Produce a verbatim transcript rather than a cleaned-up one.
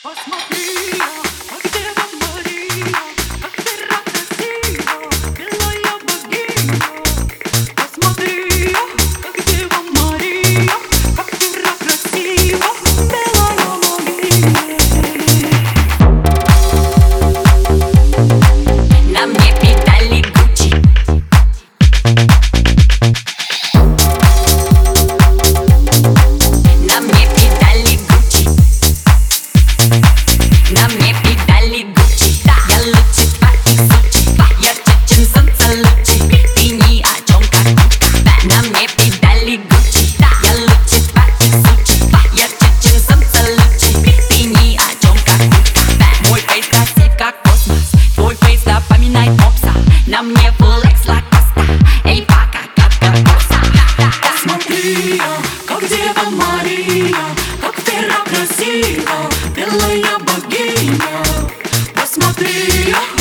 Посмотри, как Дева Мария, как Вера красива, белая богиня. Посмотри, как Дева Мария, как Вера красива, белая богиня. На мне педали Гуччи. На мне педали Гуччи. На мне педали Гуччи. Я лучше твоих сучи. Ярче, чем солнце лучи. Ты ни о чем, как утка. На мне педали Гуччи. Я лучше твоих сучи. Ярче, чем солнце лучи. Ты ни о чем, как утка. Мой фейс красив, как космос. Твой фейс напоминает мопса. На мне флекс лакоста. Эй, пока, как кокоса. Посмотри, как Дева Мария, как Вера красива, белая богиня. Посмотри,